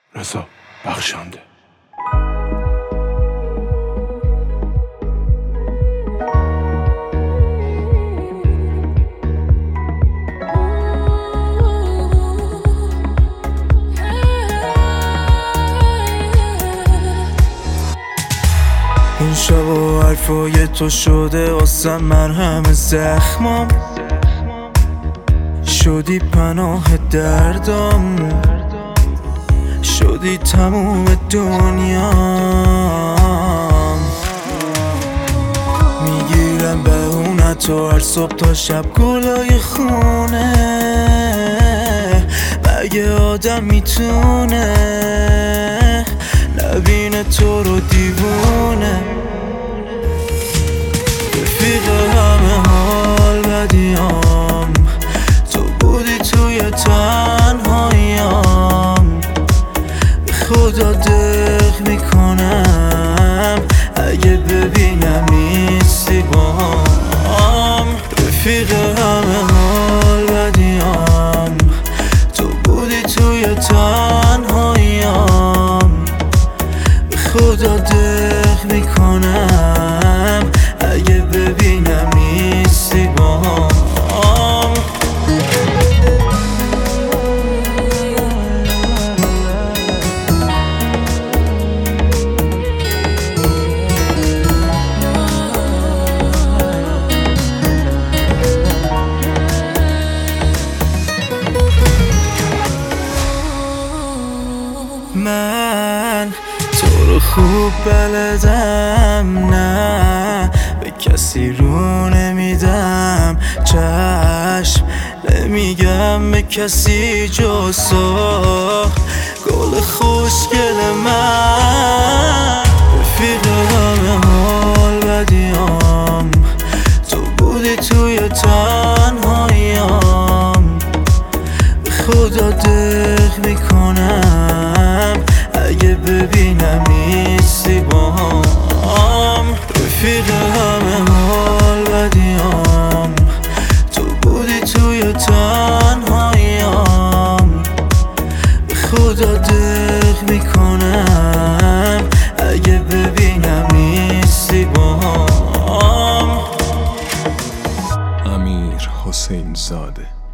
رضا بخشنده. این شب و حرفای تو شده واسم مرهم زخمام، شدی پناه دردم، شدی تموم دنیام. میگیرم بهونتو هر صبح تا شب گلای خونه، مگه آدم میتونه نبینه تو رو دیوونه؟ رفیق همه حال بدیام، تو بودی توی تنهاییام. به خدا دق میکنم اگه ببینم نیستی باهام. رفیق همه حال بدیام، تو بودی توی تنهاییام. به خدا دق میکنم اگه ببینم نیستی باهام. من تو رو خوب بلدم، نه به کسی رو نمیدم چشم، نمیگم به کسی جز تو، گل خوشگل من. رفیق همه حال بدیام، تو بودی توی تنهاییام. به خدا دق میکنم اگه ببینم نیستی باهام. رفیق همه حال بدیام، تو بودی توی تنهاییام. به خدا دق میکنم اگه ببینم نیستی باهام. امیر حسین زاده.